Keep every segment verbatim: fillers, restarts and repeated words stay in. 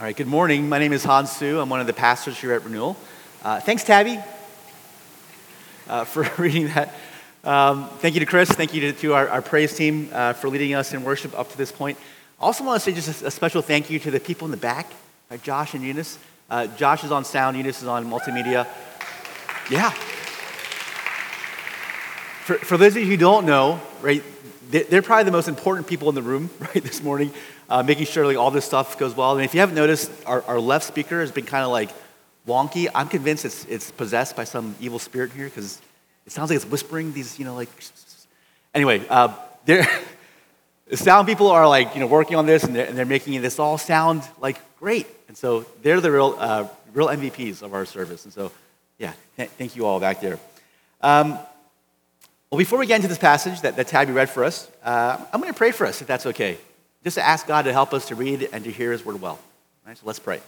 All right, good morning. My name is Han Su. I'm one of the pastors here at Renewal. Uh, thanks, Tabby, uh, for reading that. Um, thank you to Chris. Thank you to, to our, our praise team uh, for leading us in worship up to this point. I also want to say just a, a special thank you to the people in the back, right, Josh and Eunice. Uh, Josh is on sound, Eunice is on multimedia. Yeah. For, for those of you who don't know, right, they're probably the most important people in the room, right, this morning, uh, making sure like all this stuff goes well. And if you haven't noticed, our, our left speaker has been kind of like wonky. I'm convinced it's it's possessed by some evil spirit here because it sounds like it's whispering these, you know, like. Anyway, uh, they're the sound people are like, you know, working on this and they're, and they're making this all sound like great. And so they're the real uh, real M V Ps of our service. And so, yeah, th- thank you all back there. Um, Well, before we get into this passage that, that Tabby read for us, uh, I'm going to pray for us, if that's okay. Just to ask God to help us to read and to hear His word well. All right, so let's pray.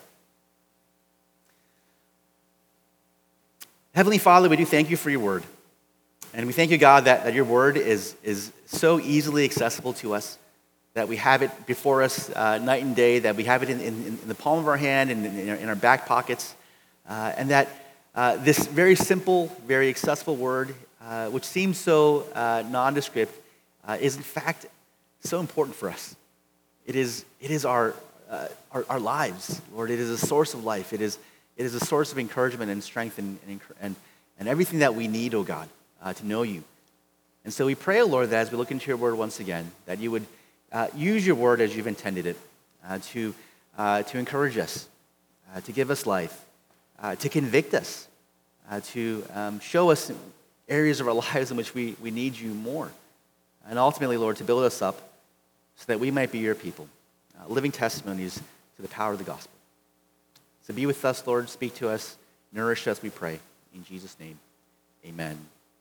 Heavenly Father, we do thank you for your word. And we thank you, God, that, that your word is, is so easily accessible to us, that we have it before us uh, night and day, that we have it in, in, in the palm of our hand and in, in, our, in our back pockets, uh, and that uh, this very simple, very accessible word Uh, which seems so uh, nondescript, uh, is in fact so important for us. It is, it is our, uh, our our lives, Lord. It is a source of life. It is it is a source of encouragement and strength and and and, and everything that we need, oh God, uh, to know you. And so we pray, oh Lord, that as we look into your word once again, that you would uh, use your word as you've intended it uh, to uh, to encourage us, uh, to give us life, uh, to convict us, uh, to um, show us areas of our lives in which we, we need you more. And ultimately, Lord, to build us up so that we might be your people, uh, living testimonies to the power of the gospel. So be with us, Lord. Speak to us. Nourish us, we pray. In Jesus' name, amen.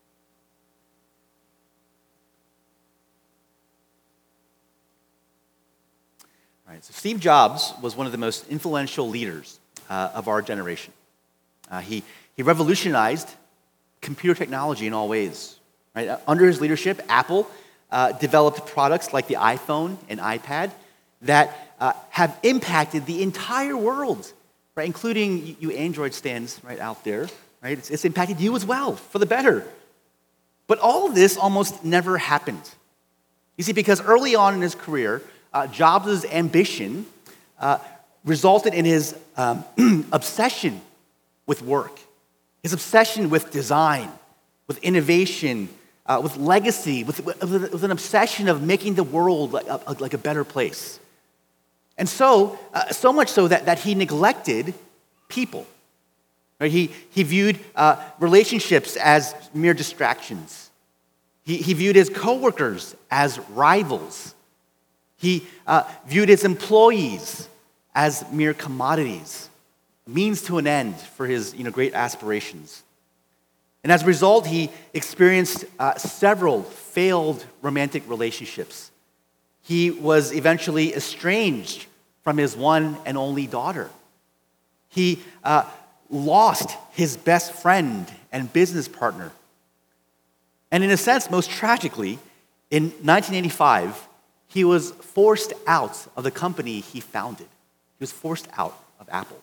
All right, so Steve Jobs was one of the most influential leaders uh, of our generation. Uh, he, he revolutionized computer technology in all ways. Right? Under his leadership, Apple uh, developed products like the iPhone and iPad that uh, have impacted the entire world, right? Including you Android stands right out there. Right? It's, it's impacted you as well, for the better. But all of this almost never happened. You see, because early on in his career, uh, Jobs' ambition uh, resulted in his um, obsession with work. His obsession with design, with innovation, uh, with legacy, with, with, with an obsession of making the world like a, like a better place. And so, uh, so much so that, that he neglected people. Right? He, he viewed uh, relationships as mere distractions. He, he viewed his coworkers as rivals. He uh, viewed his employees as mere commodities. Means to an end for his you know, great aspirations. And as a result, he experienced uh, several failed romantic relationships. He was eventually estranged from his one and only daughter. He uh, lost his best friend and business partner. And in a sense, most tragically, in nineteen eighty-five, he was forced out of the company he founded. He was forced out of Apple.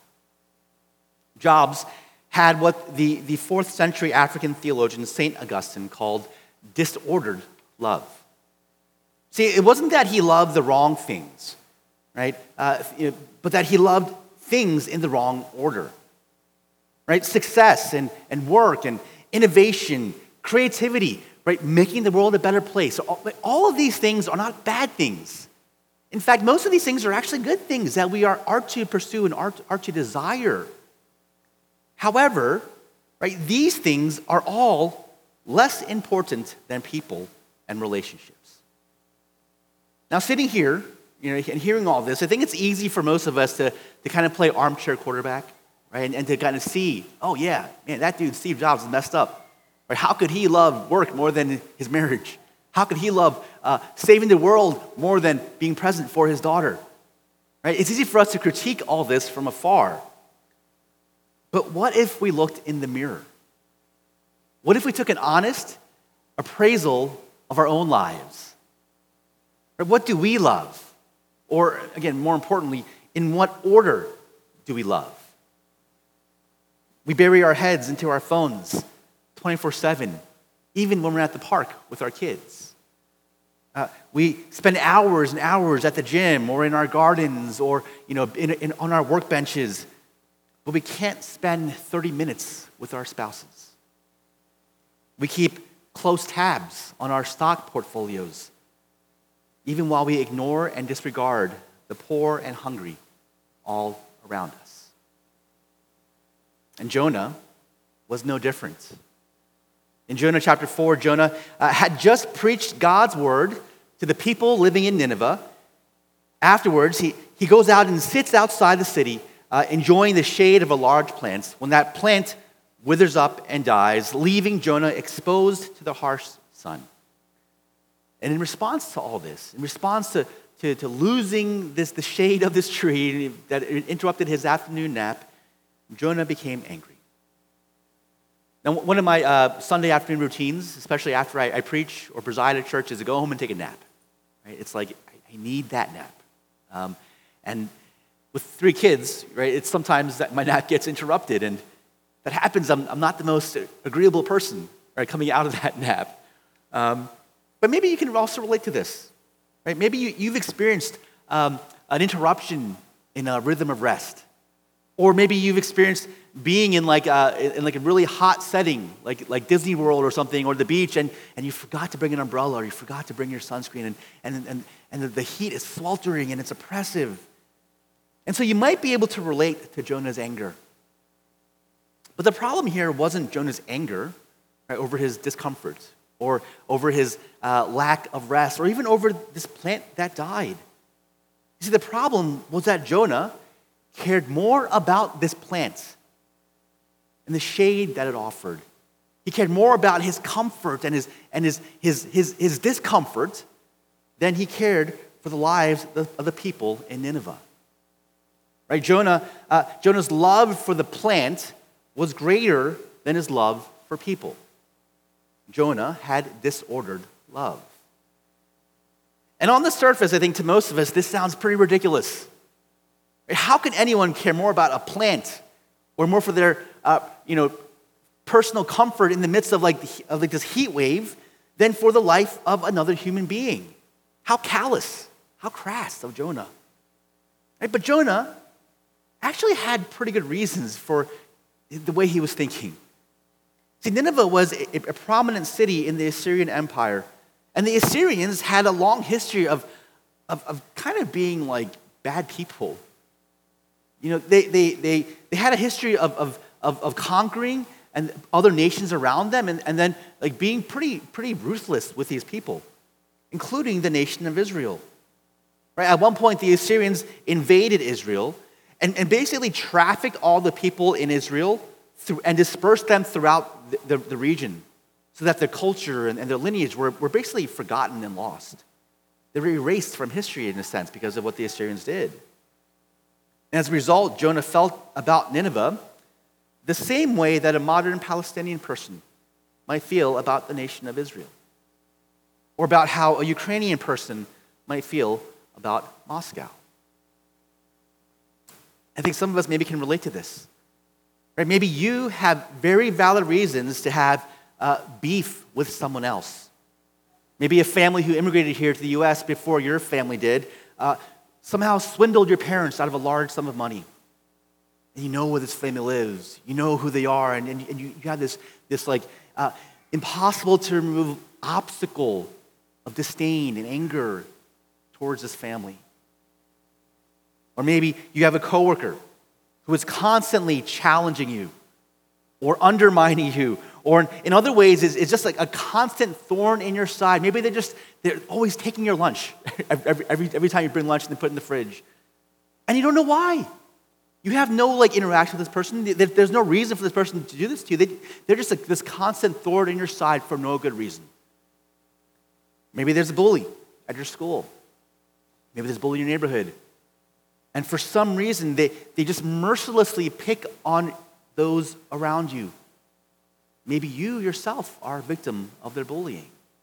Jobs had what the, the fourth century African theologian Saint Augustine called disordered love. See, it wasn't that he loved the wrong things, right? Uh, but that he loved things in the wrong order, right? Success and, and work and innovation, creativity, right? Making the world a better place. All, all of these things are not bad things. In fact, most of these things are actually good things that we are, are to pursue and are, are to desire. However, right, these things are all less important than people and relationships. Now, sitting here, you know, and hearing all this, I think it's easy for most of us to, to kind of play armchair quarterback, right, and, and to kind of see, oh yeah, man, that dude Steve Jobs is messed up. Right? How could he love work more than his marriage? How could he love uh, saving the world more than being present for his daughter? Right? It's easy for us to critique all this from afar. But what if we looked in the mirror? What if we took an honest appraisal of our own lives? Or what do we love? Or, again, more importantly, in what order do we love? We bury our heads into our phones twenty-four seven, even when we're at the park with our kids. Uh, we spend hours and hours at the gym or in our gardens or you know in, in, on our workbenches, but we can't spend thirty minutes with our spouses. We keep close tabs on our stock portfolios, even while we ignore and disregard the poor and hungry all around us. And Jonah was no different. In Jonah chapter four, Jonah uh, had just preached God's word to the people living in Nineveh. Afterwards, he, he goes out and sits outside the city, uh, enjoying the shade of a large plant, when that plant withers up and dies, leaving Jonah exposed to the harsh sun. And in response to all this, in response to, to, to losing this, the shade of this tree that interrupted his afternoon nap, Jonah became angry. Now, one of my uh, Sunday afternoon routines, especially after I, I preach or preside at church, is to go home and take a nap. Right? It's like, I, I need that nap. Um, and with three kids, right, it's sometimes that my nap gets interrupted, and that happens. I'm, I'm not the most agreeable person, right, coming out of that nap. Um, but maybe you can also relate to this, right? Maybe you, you've experienced um, an interruption in a rhythm of rest. Or maybe you've experienced being in like a, in like a really hot setting, like, like Disney World or something, or the beach, and, and you forgot to bring an umbrella, or you forgot to bring your sunscreen, and, and, and, and the heat is sweltering, and it's oppressive. And so you might be able to relate to Jonah's anger. But the problem here wasn't Jonah's anger, right, over his discomfort, or over his uh, lack of rest, or even over this plant that died. You see, the problem was that Jonah cared more about this plant and the shade that it offered. He cared more about his comfort and his and his his his, his discomfort than he cared for the lives of the people in Nineveh. Right? Jonah, uh, Jonah's love for the plant was greater than his love for people. Jonah had disordered love. And on the surface, I think to most of us, this sounds pretty ridiculous. How can anyone care more about a plant or more for their, uh, you know, personal comfort in the midst of like, of like this heat wave than for the life of another human being? How callous, how crass of Jonah. Right? But Jonah actually had pretty good reasons for the way he was thinking. See, Nineveh was a, a prominent city in the Assyrian Empire, and the Assyrians had a long history of, of, of kind of being like bad people. You know, they they they, they had a history of, of, of, of conquering and other nations around them, and, and then like being pretty pretty ruthless with these people, including the nation of Israel. Right? At one point, the Assyrians invaded Israel and, and basically trafficked all the people in Israel through, and dispersed them throughout the, the, the region, so that their culture and, and their lineage were, were basically forgotten and lost. They were erased from history in a sense because of what the Assyrians did. And as a result, Jonah felt about Nineveh the same way that a modern Palestinian person might feel about the nation of Israel, or about how a Ukrainian person might feel about Moscow. I think some of us maybe can relate to this. Right? Maybe you have very valid reasons to have uh, beef with someone else. Maybe a family who immigrated here to the U S before your family did uh, somehow swindled your parents out of a large sum of money. And you know where this family lives. You know who they are. And, and, and you, you have this, this like uh, impossible to remove obstacle of disdain and anger towards this family. Or maybe you have a coworker who is constantly challenging you or undermining you, or in, in other ways is, is just like a constant thorn in your side. Maybe they're just, they're always taking your lunch every, every, every time you bring lunch and they put it in the fridge. And you don't know why. You have no like interaction with this person. There's no reason for this person to do this to you. They, they're just like this constant thorn in your side for no good reason. Maybe there's a bully at your school. Maybe there's a bully in your neighborhood. And for some reason, they, they just mercilessly pick on those around you. Maybe you yourself are a victim of their bullying.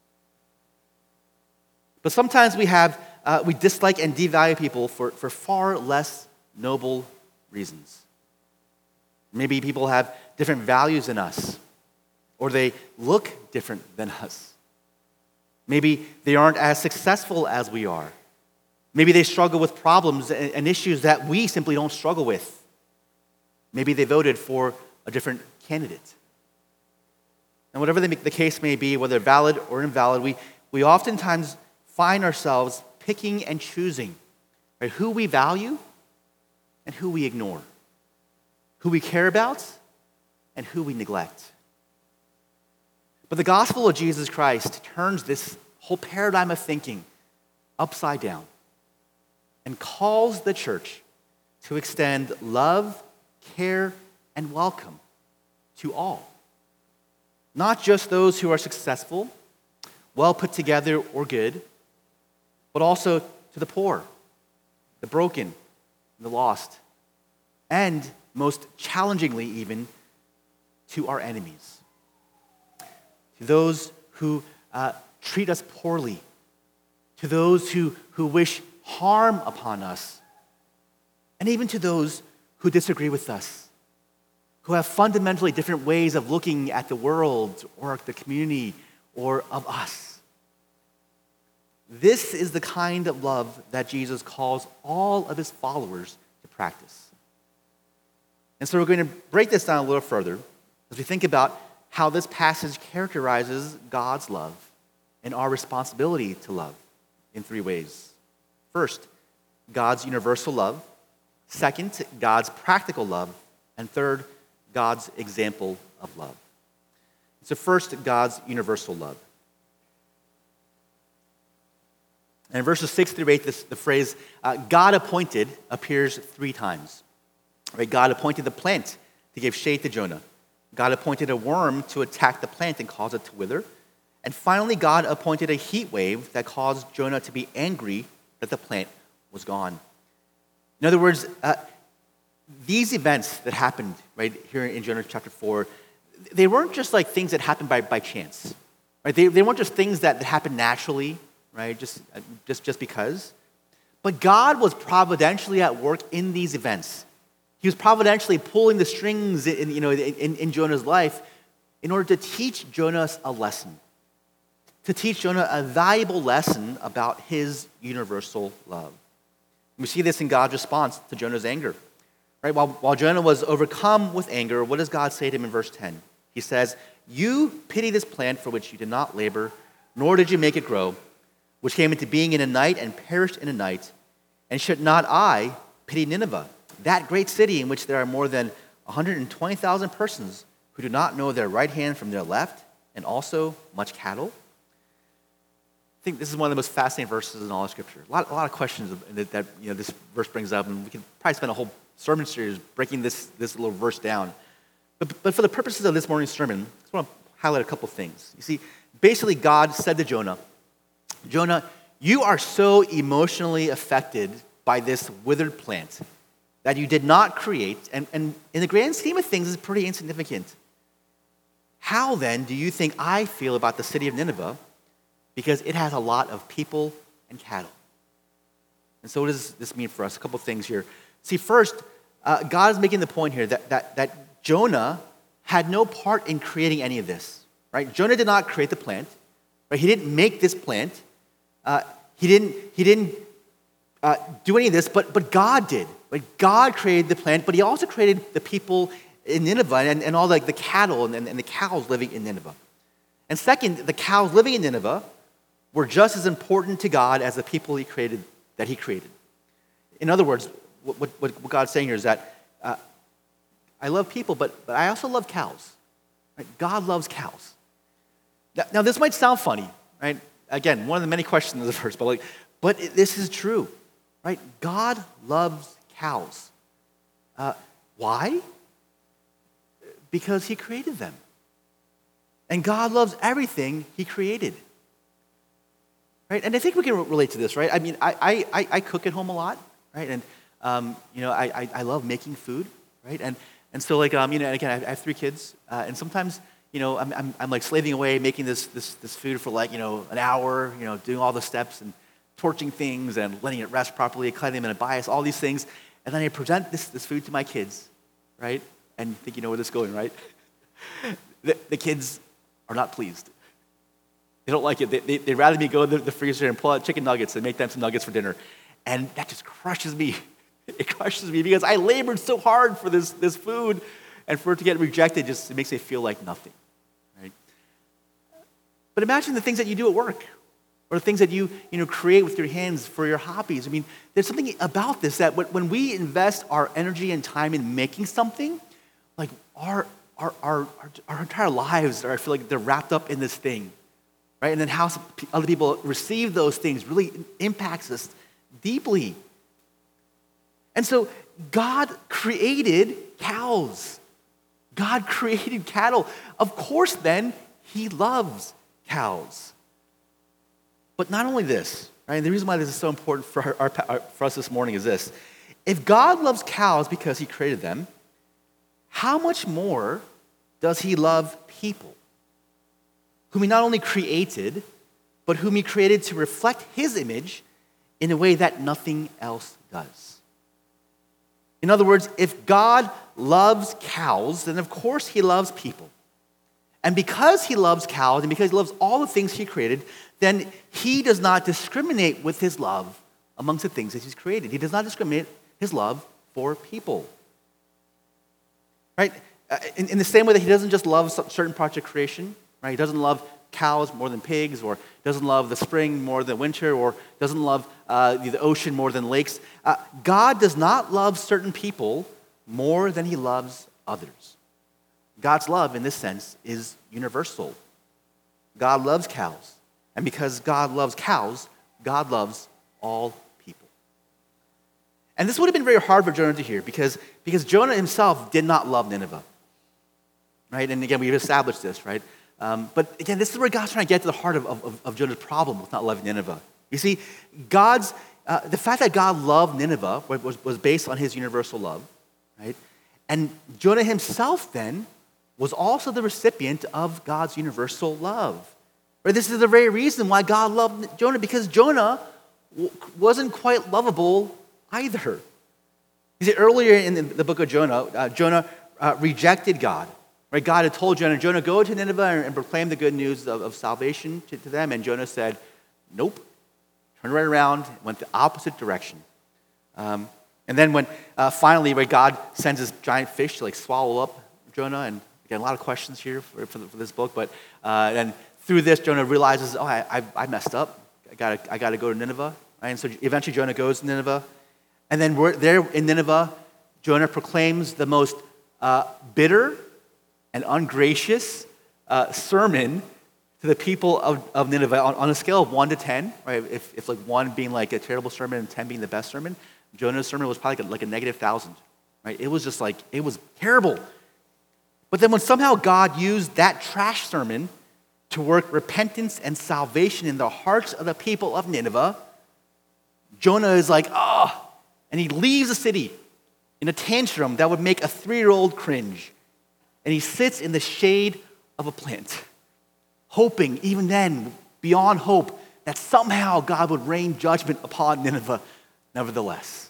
But sometimes we have uh, we dislike and devalue people for, for far less noble reasons. Maybe people have different values than us, or they look different than us. Maybe they aren't as successful as we are. Maybe they struggle with problems and issues that we simply don't struggle with. Maybe they voted for a different candidate. And whatever the the case may be, whether valid or invalid, we, we oftentimes find ourselves picking and choosing, right, who we value and who we ignore, who we care about and who we neglect. But the gospel of Jesus Christ turns this whole paradigm of thinking upside down and calls the church to extend love, care, and welcome to all. Not just those who are successful, well put together, or good, but also to the poor, the broken, the lost, and most challengingly even, to our enemies. To those who uh, treat us poorly, to those who, who wish harm upon us, and even to those who disagree with us, who have fundamentally different ways of looking at the world or the community or of us. This is the kind of love that Jesus calls all of his followers to practice. And so we're going to break this down a little further as we think about how this passage characterizes God's love and our responsibility to love in three ways. First, God's universal love. Second, God's practical love. And third, God's example of love. So first, God's universal love. And in verses six through eight, this, the phrase, uh, God appointed, appears three times. Right? God appointed the plant to give shade to Jonah. God appointed a worm to attack the plant and cause it to wither. And finally, God appointed a heat wave that caused Jonah to be angry that the plant was gone. In other words, uh, these events that happened right here in Jonah chapter four, they weren't just like things that happened by, by chance. Right? They, they weren't just things that happened naturally, right? Just, just, just because. But God was providentially at work in these events. He was providentially pulling the strings in, you know, in, in Jonah's life in order to teach Jonah a lesson, to teach Jonah a valuable lesson about his universal love. We see this in God's response to Jonah's anger. Right? While, while Jonah was overcome with anger, what does God say to him in verse ten? He says, "You pity this plant for which you did not labor, nor did you make it grow, which came into being in a night and perished in a night. And should not I pity Nineveh, that great city in which there are more than one hundred twenty thousand persons who do not know their right hand from their left, and also much cattle?" I think this is one of the most fascinating verses in all of Scripture. A lot, a lot of questions that, that you know, this verse brings up, and we can probably spend a whole sermon series breaking this, this little verse down. But, but for the purposes of this morning's sermon, I just want to highlight a couple things. You see, basically God said to Jonah, Jonah, you are so emotionally affected by this withered plant that you did not create, and, and in the grand scheme of things, is pretty insignificant. How then do you think I feel about the city of Nineveh? Because it has a lot of people and cattle. And so what does this mean for us? A couple things here. See, first, uh, God is making the point here that, that, that Jonah had no part in creating any of this. Right? Jonah did not create the plant. Right? He didn't make this plant. Uh, he didn't, he didn't uh, do any of this, but, but God did. Right? God created the plant, but he also created the people in Nineveh and, and all the, the cattle and, and the cows living in Nineveh. And second, the cows living in Nineveh were just as important to God as the people he created, that he created. In other words, what, what, what God's saying here is that uh, I love people, but, but I also love cows. Right? God loves cows. Now, now, this might sound funny, right? Again, one of the many questions in the verse, but like, but it, this is true, right? God loves cows. Uh, why? Because he created them. And God loves everything he created. Right? And I think we can relate to this, right? I mean, I I, I cook at home a lot, right? And, um, you know, I, I, I love making food, right? And and so, like, um, you know, and again, I have three kids, uh, and sometimes, you know, I'm, I'm, I'm like slaving away making this, this, this food for like, you know, an hour, you know, doing all the steps and torching things and letting it rest properly, cutting them in a bias, all these things. and then I present this, this food to my kids, right? And you think you know where this is going, right? the, the kids are not pleased. They don't like it. They, they, they'd rather me go in the, the freezer and pull out chicken nuggets and make them some nuggets for dinner. And that just crushes me. It crushes me because I labored so hard for this, this food, and for it to get rejected just it makes me feel like nothing, right? But imagine the things that you do at work, or the things that you, you know, create with your hands for your hobbies. I mean, there's something about this that when we invest our energy and time in making something, like our, our, our, our entire lives are, I feel like they're wrapped up in this thing, right? And then how other people receive those things really impacts us deeply. And so God created cows. God created cattle. Of course, then, he loves cows. But not only this, right? And the reason why this is so important for, our, our, for us this morning is this. If God loves cows because he created them, how much more does he love people, whom he not only created, but whom he created to reflect his image in a way that nothing else does? In other words, if God loves cows, then of course he loves people. And because he loves cows and because he loves all the things he created, then he does not discriminate with his love amongst the things that he's created. He does not discriminate his love for people. Right? In, in the same way that he doesn't just love certain parts of creation, right? He doesn't love cows more than pigs, or doesn't love the spring more than winter, or doesn't love uh, the ocean more than lakes. Uh, God does not love certain people more than he loves others. God's love, in this sense, is universal. God loves cows. And because God loves cows, God loves all people. And this would have been very hard for Jonah to hear because, because Jonah himself did not love Nineveh. Right? And again, we've established this, right? Um, but again, this is where God's trying to get to the heart of, of, of Jonah's problem with not loving Nineveh. You see, God's uh, the fact that God loved Nineveh was, was based on his universal love, right? And Jonah himself then was also the recipient of God's universal love. Right? This is the very reason why God loved Jonah, because Jonah w- wasn't quite lovable either. You see, earlier in the, the book of Jonah, uh, Jonah uh, rejected God. Right? God had told Jonah, Jonah, go to Nineveh and, and proclaim the good news of, of salvation to, to them. And Jonah said, nope. Turned right around, went the opposite direction. Um, and then when uh, finally, where God sends this giant fish to like swallow up Jonah, and again, a lot of questions here for, for, the, for this book, but uh, and through this, Jonah realizes, oh, I, I, I messed up. I got I got to go to Nineveh. Right? And so eventually Jonah goes to Nineveh. And then we're there in Nineveh, Jonah proclaims the most uh, bitter and ungracious uh, sermon to the people of, of Nineveh on, on a scale of one to ten, right? If, if like one being like a terrible sermon and ten being the best sermon, Jonah's sermon was probably like a, like a negative thousand, right? It was just like, it was terrible. But then when somehow God used that trash sermon to work repentance and salvation in the hearts of the people of Nineveh, Jonah is like, oh, and he leaves the city in a tantrum that would make a three-year-old cringe. And he sits in the shade of a plant, hoping, even then, beyond hope, that somehow God would rain judgment upon Nineveh nevertheless.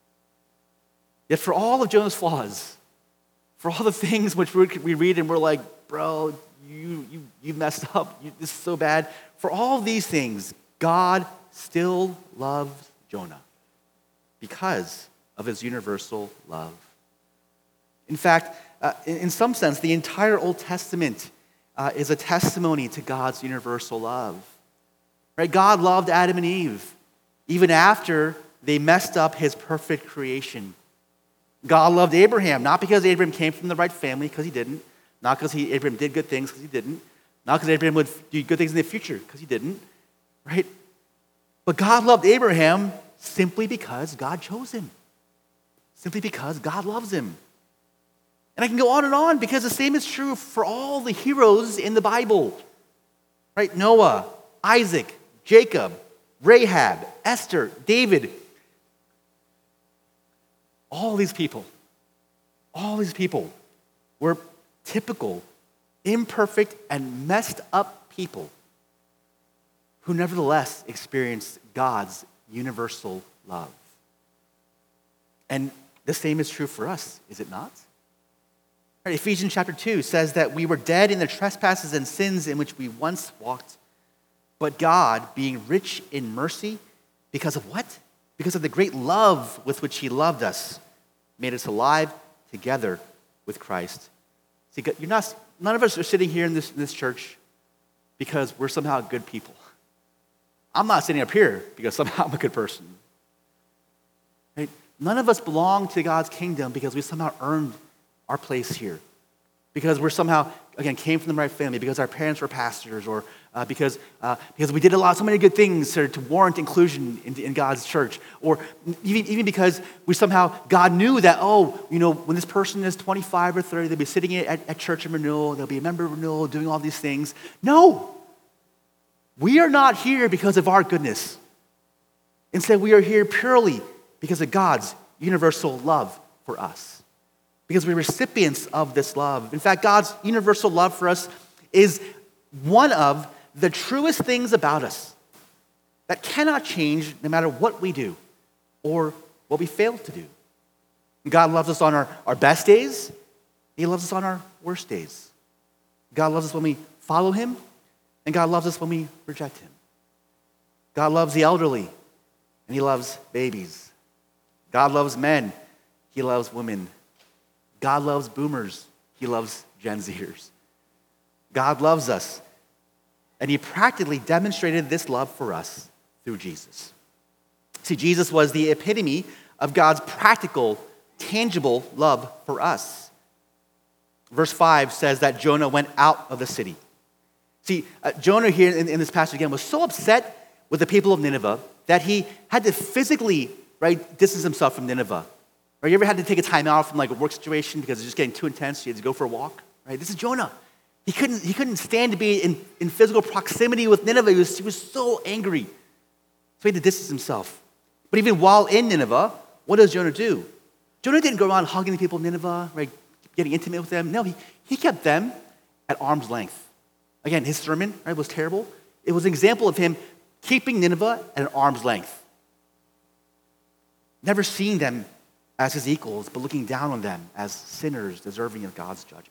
Yet for all of Jonah's flaws, for all the things which we read and we're like, bro, you, you, you messed up, you, this is so bad. For all of these things, God still loves Jonah because of his universal love. In fact, uh, in, in some sense, the entire Old Testament uh, is a testimony to God's universal love. Right? God loved Adam and Eve even after they messed up his perfect creation. God loved Abraham, not because Abraham came from the right family, because he didn't. Not because he, Abraham did good things, because he didn't. Not because Abraham would do good things in the future, because he didn't. Right? But God loved Abraham simply because God chose him. Simply because God loves him. And I can go on and on, because the same is true for all the heroes in the Bible. Right? Noah, Isaac, Jacob, Rahab, Esther, David. All these people, all these people were typical, imperfect, and messed up people who nevertheless experienced God's universal love. And The same is true for us, is it not? Right, Ephesians chapter two says that we were dead in the trespasses and sins in which we once walked. But God, being rich in mercy, because of what? Because of the great love with which he loved us, made us alive together with Christ. See, you're not, none of us are sitting here in this, in this church because we're somehow good people. I'm not sitting up here because somehow I'm a good person. Right? None of us belong to God's kingdom because we somehow earned our place here. Because we're somehow, again, came from the right family, because our parents were pastors, or uh, because uh, because we did a lot, so many good things to, to warrant inclusion in, in God's church, or even, even because we somehow, God knew that, oh, you know, when this person is twenty-five or thirty, they'll be sitting at, at church and renewal, they'll be a member of renewal, doing all these things. No, we are not here because of our goodness. Instead, we are here purely because of God's universal love for us. Because we're recipients of this love. In fact, God's universal love for us is one of the truest things about us that cannot change no matter what we do or what we fail to do. God loves us on our, our best days. He loves us on our worst days. God loves us when we follow him, and God loves us when we reject him. God loves the elderly, and he loves babies. God loves men. He loves women. God loves boomers. He loves Gen Zers. God loves us. And he practically demonstrated this love for us through Jesus. See, Jesus was the epitome of God's practical, tangible love for us. Verse five says that Jonah went out of the city. See, uh, Jonah here in, in this passage again was so upset with the people of Nineveh that he had to physically, right, distance himself from Nineveh. Or you ever had to take a time out from like a work situation because it's just getting too intense, you had to go for a walk? Right? This is Jonah. He couldn't, he couldn't stand to be in, in physical proximity with Nineveh. He was, he was so angry. So he had to distance himself. But even while in Nineveh, what does Jonah do? Jonah didn't go around hugging the people of Nineveh, right, getting intimate with them. No, he, he kept them at arm's length. Again, his sermon, right, was terrible. It was an example of him keeping Nineveh at an arm's length. Never seeing them as his equals, but looking down on them as sinners deserving of God's judgment.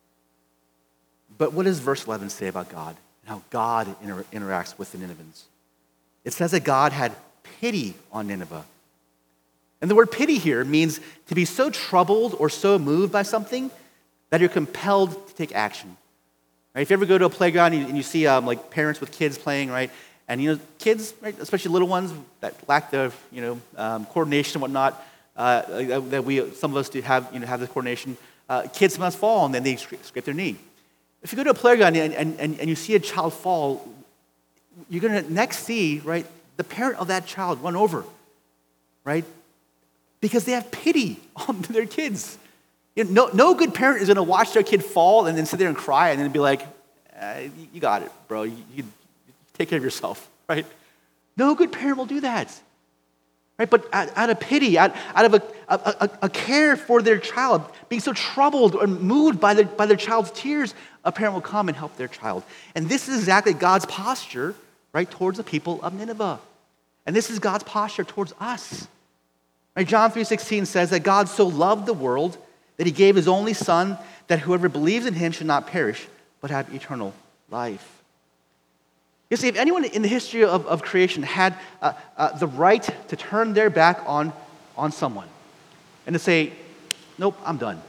But what does verse eleven say about God and how God inter- interacts with the Ninevans? It says that God had pity on Nineveh. And the word pity here means to be so troubled or so moved by something that you're compelled to take action. Right? If you ever go to a playground and you, and you see um, like parents with kids playing, right? And you know, kids, right, especially little ones that lack the you know um, coordination and whatnot, Uh, that we, some of us do have, you know, have this coordination. Uh, kids must fall, and then they scrape their knee. If you go to a playground and, and, and, and you see a child fall, you're going to next see, right, the parent of that child run over, right? Because they have pity on their kids. You know, no, no good parent is going to watch their kid fall and then sit there and cry and then be like, eh, you got it, bro. You, you take care of yourself, right? No good parent will do that. Right, but out, out of pity, out, out of a, a, a care for their child, being so troubled or moved by their, by their child's tears, a parent will come and help their child. And this is exactly God's posture, right, towards the people of Nineveh. And this is God's posture towards us. Right, John three sixteen says that God so loved the world that he gave his only son, that whoever believes in him should not perish, but have eternal life. You see, if anyone in the history of, of creation had uh, uh, the right to turn their back on, on someone and to say, nope, I'm done,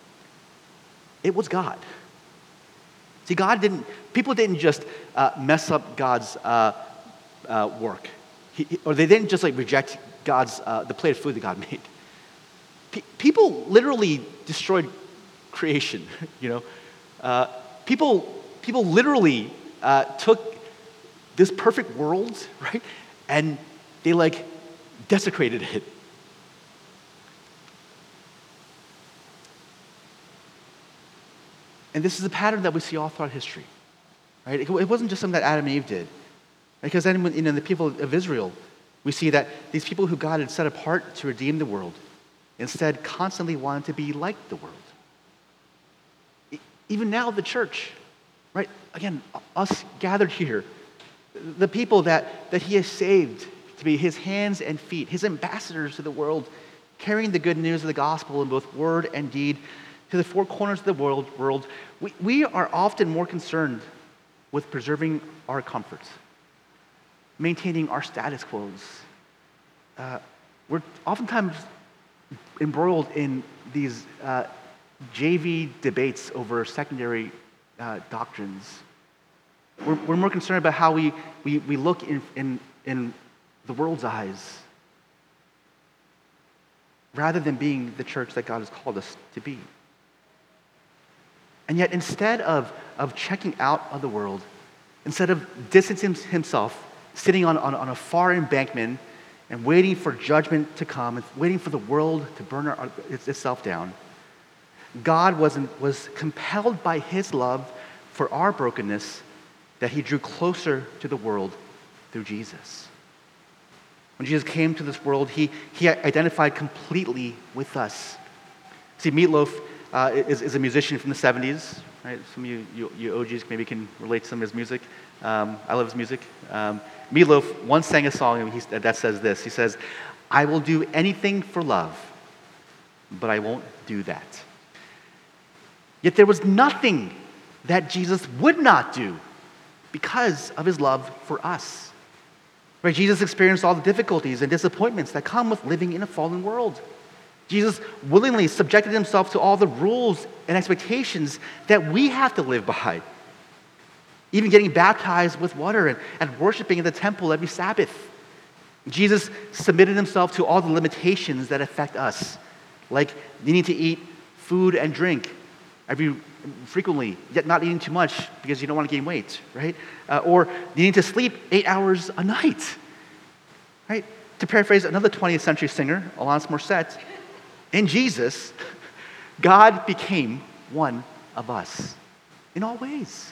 it was God. See, God didn't, people didn't just uh, mess up God's uh, uh, work. He, or they didn't just like reject God's, uh, the plate of food that God made. Pe- people literally destroyed creation, you know. Uh, people, people literally uh, took this perfect world, right? And they like desecrated it. And this is a pattern that we see all throughout history, right? It wasn't just something that Adam and Eve did. Because then, when, you know, the people of Israel, we see that these people who God had set apart to redeem the world, instead constantly wanted to be like the world. Even now, the church, right? Again, us gathered here, the people that, that he has saved to be his hands and feet, his ambassadors to the world, carrying the good news of the gospel in both word and deed to the four corners of the world, world we, we are often more concerned with preserving our comforts, maintaining our status quos. Uh, we're oftentimes embroiled in these uh, J V debates over secondary uh, doctrines. We're, we're more concerned about how we, we, we look in, in, in the world's eyes rather than being the church that God has called us to be. And yet, instead of, of checking out of the world, instead of distancing himself, sitting on, on, on a far embankment and waiting for judgment to come, and waiting for the world to burn our, itself down, God was, was compelled by his love for our brokenness that he drew closer to the world through Jesus. When Jesus came to this world, he, he identified completely with us. See, Meatloaf uh, is, is a musician from the seventies. Right? Some of you, you, you O Gs maybe can relate to some of his music. Um, I love his music. Um, Meatloaf once sang a song that says this. He says, "I will do anything for love, but I won't do that." Yet there was nothing that Jesus would not do because of his love for us. Right? Jesus experienced all the difficulties and disappointments that come with living in a fallen world. Jesus willingly subjected himself to all the rules and expectations that we have to live by. Even getting baptized with water and, and worshiping in the temple every Sabbath. Jesus submitted himself to all the limitations that affect us, like needing to eat food and drink every frequently, yet not eating too much because you don't want to gain weight, right? Uh, or needing to sleep eight hours a night, right? To paraphrase another twentieth century singer, Alanis Morissette, in Jesus, God became one of us in all ways.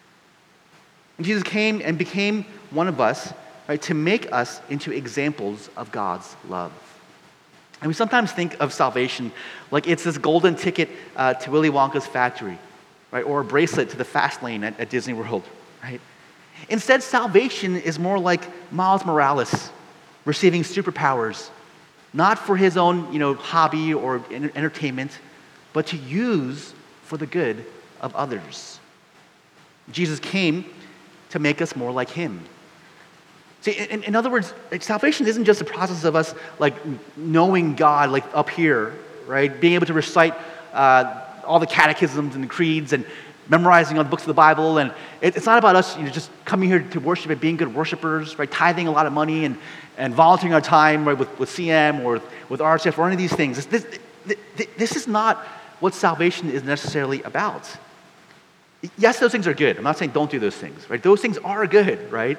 And Jesus came and became one of us, right, to make us into examples of God's love. And we sometimes think of salvation like it's this golden ticket uh, to Willy Wonka's factory, right, or a bracelet to the fast lane at, at Disney World, right? Instead, salvation is more like Miles Morales receiving superpowers, not for his own, you know, hobby or entertainment, but to use for the good of others. Jesus came to make us more like him. See, in, in other words, like, salvation isn't just a process of us like knowing God like up here, right? Being able to recite uh, all the catechisms and the creeds and memorizing all the books of the Bible. And it, it's not about us, you know, just coming here to worship and being good worshipers, right? Tithing a lot of money and, and volunteering our time, right, with, with C M or with R C F or any of these things. This, this, this is not what salvation is necessarily about. Yes, those things are good. I'm not saying don't do those things, right? Those things are good, right?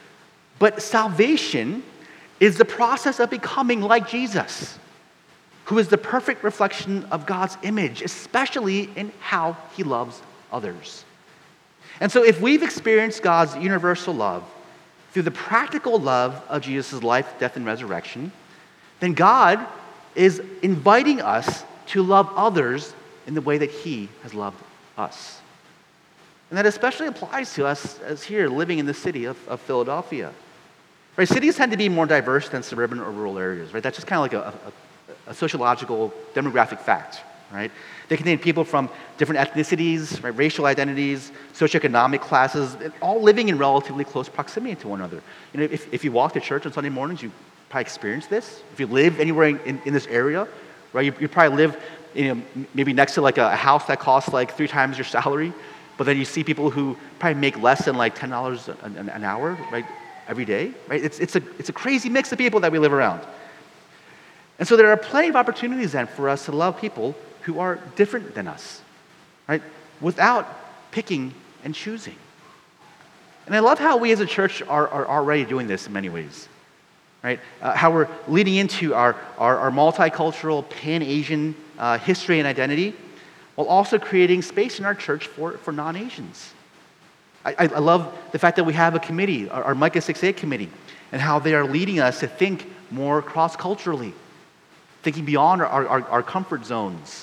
But salvation is the process of becoming like Jesus, who is the perfect reflection of God's image, especially in how he loves others. And so if we've experienced God's universal love through the practical love of Jesus' life, death, and resurrection, then God is inviting us to love others in the way that he has loved us. And that especially applies to us as here living in the city of, of Philadelphia. Right? Cities tend to be more diverse than suburban or rural areas, right? That's just kind of like a, a, a sociological, demographic fact, right? They contain people from different ethnicities, right? Racial identities, socioeconomic classes, all living in relatively close proximity to one another. You know, if, if you walk to church on Sunday mornings, you probably experience this. If you live anywhere in, in this area, right, you, you probably live, you know, maybe next to like a, a house that costs like three times your salary, but then you see people who probably make less than like ten dollars an, an hour, right? Every day, right? It's, it's, a, it's a crazy mix of people that we live around. And so there are plenty of opportunities then for us to love people who are different than us, right? Without picking and choosing. And I love how we as a church are, are already doing this in many ways, right? Uh, how we're leading into our, our, our multicultural, pan-Asian uh, history and identity, while also creating space in our church for, for non-Asians. I, I love the fact that we have a committee, our, our Micah six eight committee, and how they are leading us to think more cross-culturally, thinking beyond our, our, our comfort zones.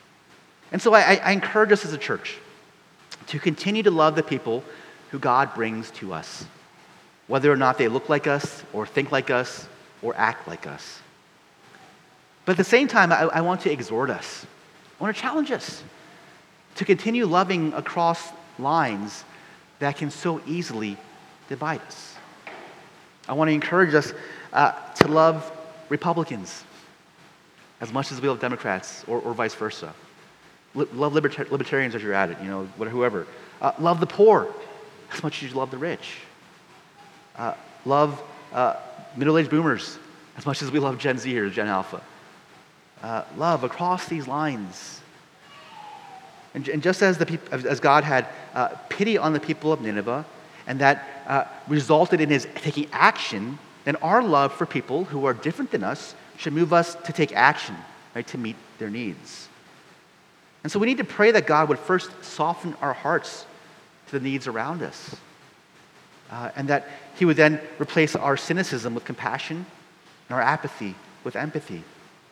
And so I, I encourage us as a church to continue to love the people who God brings to us, whether or not they look like us, or think like us, or act like us. But at the same time, I, I want to exhort us. I want to challenge us to continue loving across lines that can so easily divide us. I want to encourage us uh, to love Republicans as much as we love Democrats, or, or vice versa. L- love libertar- libertarians as you're at it, you know, whatever, whoever. Uh, love the poor as much as you love the rich. Uh, love uh, middle-aged boomers as much as we love Gen Z or Gen Alpha. Uh, love across these lines. And, and just as the peop- as God had uh, pity on the people of Nineveh, and that uh, resulted in his taking action, then our love for people who are different than us should move us to take action, right, to meet their needs. And so we need to pray that God would first soften our hearts to the needs around us, uh, and that he would then replace our cynicism with compassion and our apathy with empathy.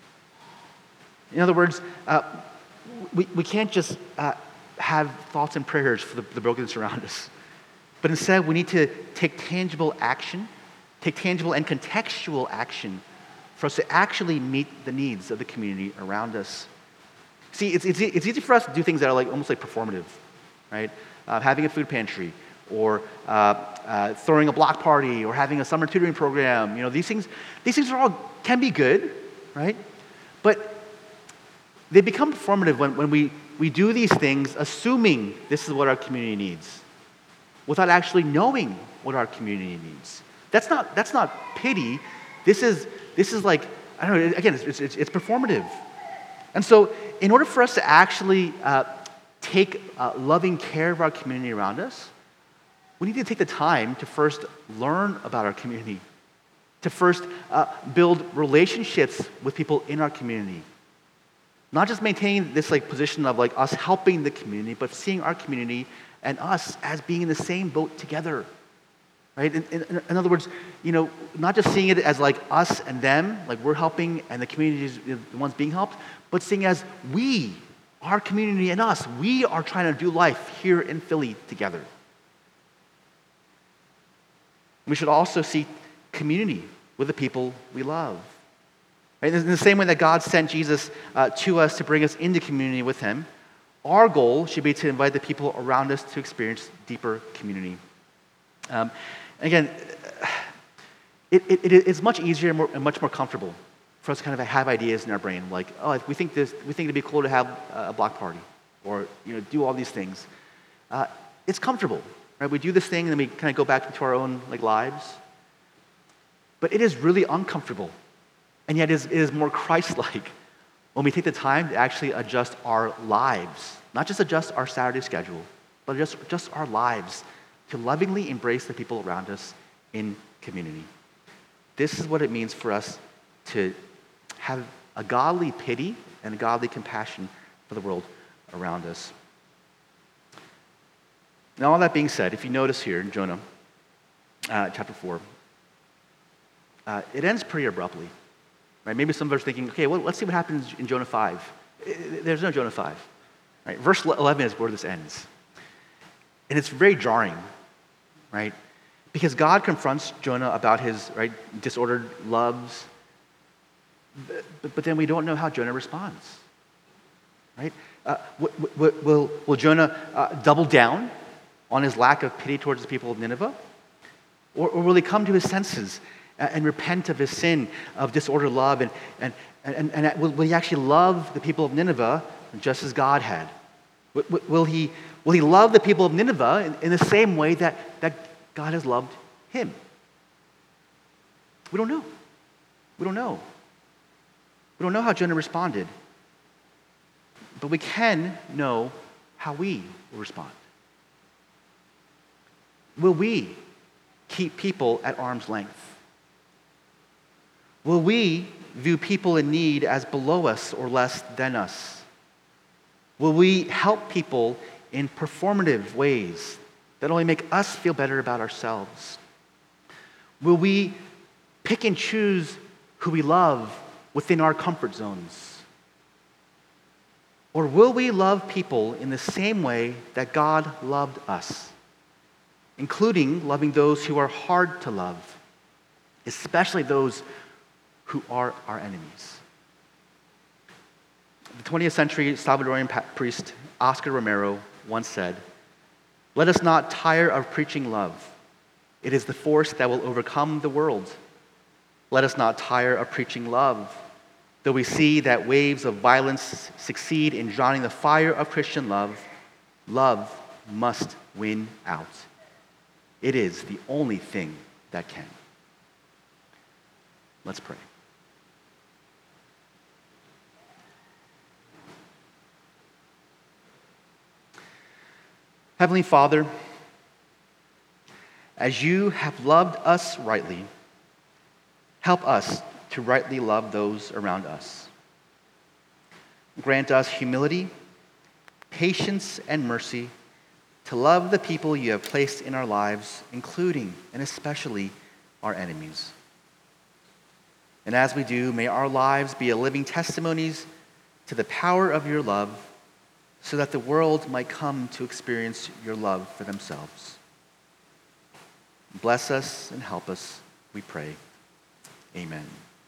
In other words, uh, we, we can't just uh, have thoughts and prayers for the, the brokenness around us, but instead we need to take tangible action, take tangible and contextual action for us to actually meet the needs of the community around us. See, it's, it's, it's easy for us to do things that are like almost like performative, right? Uh, having a food pantry, or uh, uh, throwing a block party, or having a summer tutoring program. You know, these things, these things are all can be good, right? But they become performative when, when we, we do these things assuming this is what our community needs, without actually knowing what our community needs. That's not that's not pity. This is this is like, I don't know. Again, it's it's, it's performative. And so, in order for us to actually uh, take uh, loving care of our community around us, we need to take the time to first learn about our community, to first uh, build relationships with people in our community. Not just maintaining this like position of like us helping the community, but seeing our community and us as being in the same boat together, right? In, in, in other words, you know, not just seeing it as like us and them, like we're helping and the community is the ones being helped, but seeing as we, our community and us, we are trying to do life here in Philly together. We should also seek community with the people we love. Right? In the same way that God sent Jesus uh, to us to bring us into community with him, our goal should be to invite the people around us to experience deeper community. Um, again, it, it, it's much easier and, more, and much more comfortable for us to kind of have ideas in our brain, like, oh, we think this, we think it'd be cool to have a block party, or you know, do all these things. Uh, it's comfortable, right? We do this thing and then we kind of go back into our own like lives. But it is really uncomfortable, and yet it is, it is more Christ-like when we take the time to actually adjust our lives, not just adjust our Saturday schedule, but just, just our lives to lovingly embrace the people around us in community. This is what it means for us to have a godly pity and a godly compassion for the world around us. Now, all that being said, if you notice here in Jonah uh, chapter four, uh, it ends pretty abruptly. Right? Maybe some of us are thinking, okay, well, let's see what happens in Jonah five. There's no Jonah five. Right? Verse eleven is where this ends. And it's very jarring, right? Because God confronts Jonah about his right, disordered loves, but, but then we don't know how Jonah responds. Right? Uh, w- w- will, will Jonah uh, double down on his lack of pity towards the people of Nineveh? Or, or will he come to his senses and repent of his sin of disordered love, and, and, and, and will, will he actually love the people of Nineveh just as God had? Will, will, he, will he love the people of Nineveh in, in the same way that, that God has loved him? We don't know. We don't know. We don't know how Jonah responded, but we can know how we will respond. Will we keep people at arm's length? Will we view people in need as below us or less than us? Will we help people in performative ways that only make us feel better about ourselves? Will we pick and choose who we love within our comfort zones? Or will we love people in the same way that God loved us, including loving those who are hard to love, especially those who are our enemies? The twentieth century Salvadorian priest Oscar Romero once said, "Let us not tire of preaching love. It is the force that will overcome the world. Let us not tire of preaching love. Though we see that waves of violence succeed in drowning the fire of Christian love, love must win out. It is the only thing that can." Let's pray. Heavenly Father, as you have loved us rightly, help us to rightly love those around us. Grant us humility, patience, and mercy to love the people you have placed in our lives, including and especially our enemies. And as we do, may our lives be a living testimonies to the power of your love, so that the world might come to experience your love for themselves. Bless us and help us, we pray. Amen.